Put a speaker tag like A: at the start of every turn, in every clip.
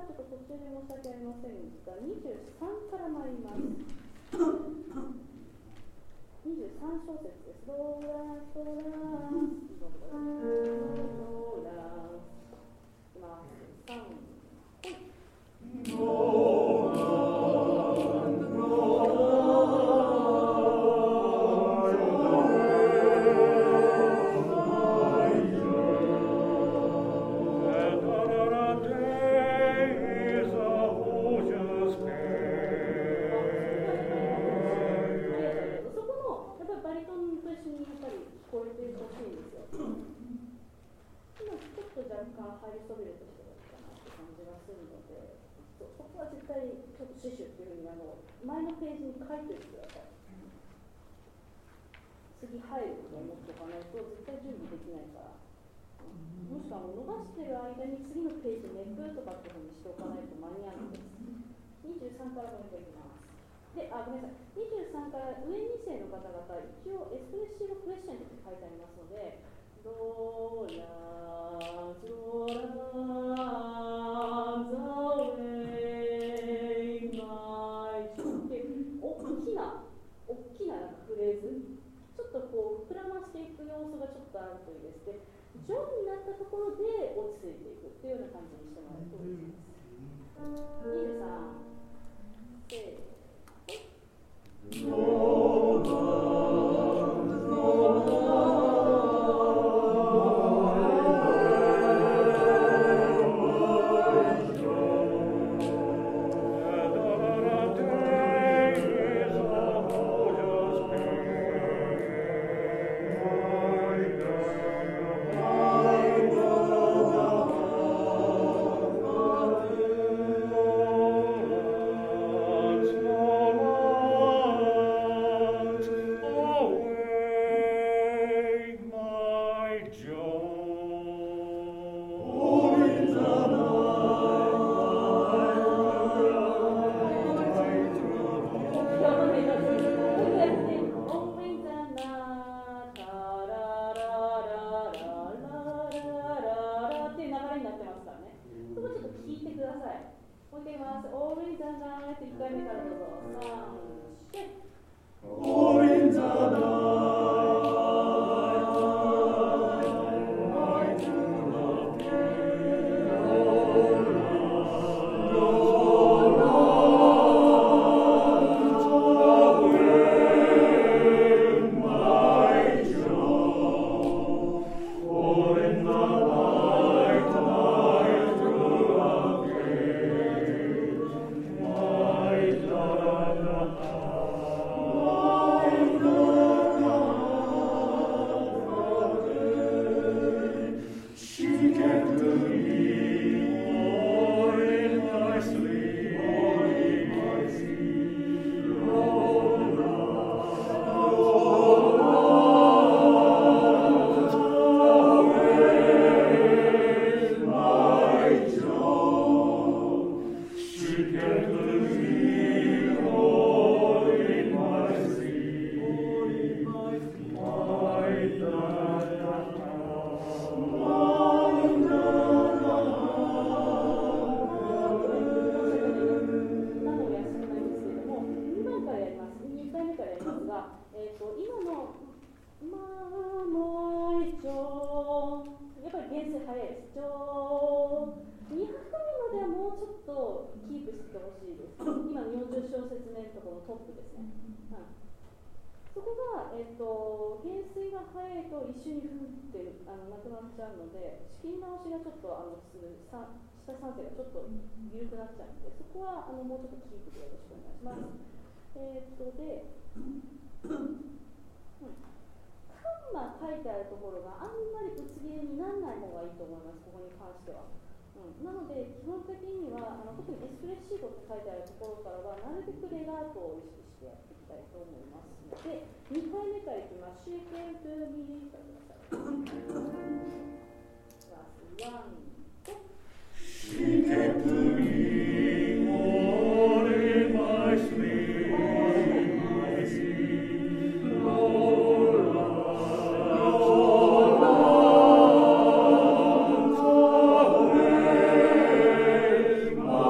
A: ちょっと途中で申し訳ありませんが、23から参ります。23小節です。ドラソラドラいきます。3、若干入りそびれてきてるかなって感じがするので、そこは絶対ちょっと死守っていうふうに前のページに書いておいてください。次入ると思っておかないと絶対準備できないから、もしくは伸ばしてる間に次のページめくとかっていうふうにしておかないと間に合わないです。23からもう一回いきます。で、ごめんなさい。23から上2世の方々、一応エスプレッシブクレッシェントって書いてありますので、ドラドラザウェイマイって大きなフレーズ、ちょっとこう膨らましていく要素がちょっとあるといいです。で、ジョンになったところで落ち着いていくっていうような感じにしてもらうといいです。23せー下3世がちょっと緩くなっちゃうので、そこはもうちょっとキープでよろしくお願いします。で、カンマ書いてあるところがあんまりぶつ切れにならない方がいいと思います、ここに関しては。なので、基本的には特にエスプレッシーボって書いてあるところからは、なるべくレガートを意識してやっていきたいと思いますので、2回目からいきます。シーケントゥーミーからください。ラス1。She came to me, all in my sleep, my sleep, Lord, Lord, away, my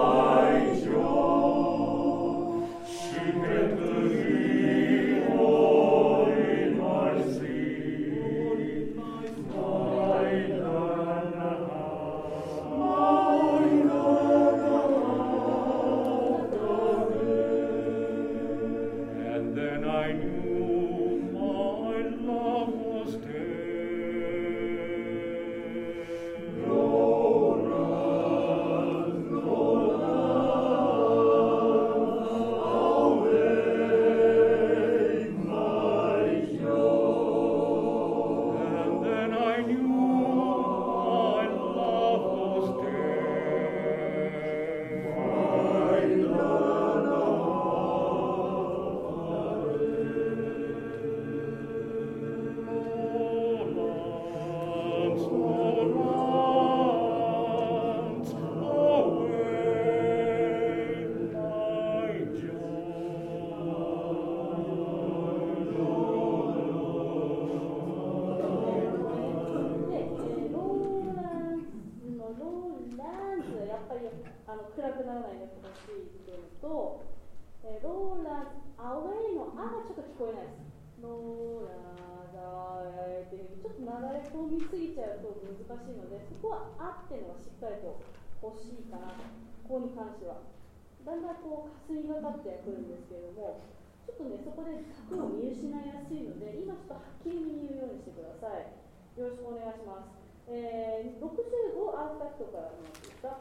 A: ランズはやっぱり暗くならないでほしいっていうのと、ローランズ、アウェイのあがちょっと聞こえないです。ローランズ、アウェイっていうちょっとなだれ込みすぎちゃうと難しいので、そこはあっていうのがしっかりと欲しいかなと、ここに関しては。だんだんこう、霞がかってくるんですけれども、ちょっとね、そこで角を見失いやすいので、今ちょっとはっきり見えるようにしてください。よろしくお願いします。65アウトタクトからのですか。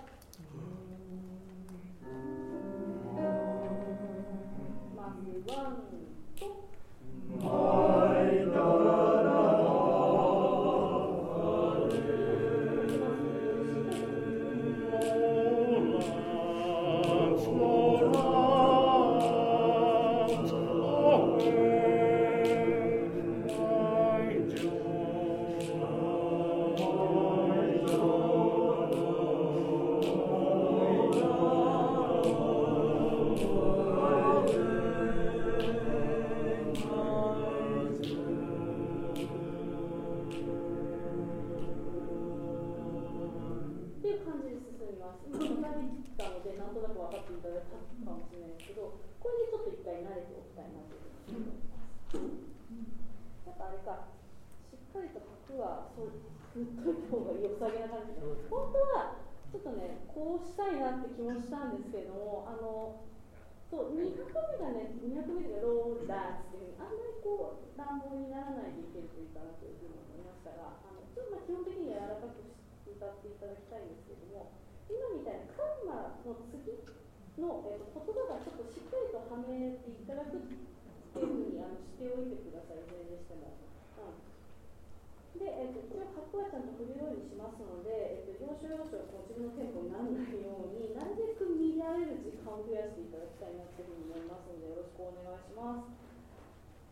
A: まずワンと。したんですけれども、そう2拍目がね、2拍目がローダンスっていうあんまりこう乱暴にならないでいけるといいかなというふうに思いましたが、ちょっと基本的には柔らかく歌っていただきたいんですけれども、今みたいなカンマの次の、言葉がちょっとしっかりとはめていただくっていうふうにしておいてください、いずれにしても。で、一応拍はちゃんと振るようにしますので、要所要所自分のテンポにならないようになるべく見られる時間を増やしていただきたいなというふうに思いますので、よろしくお願いします。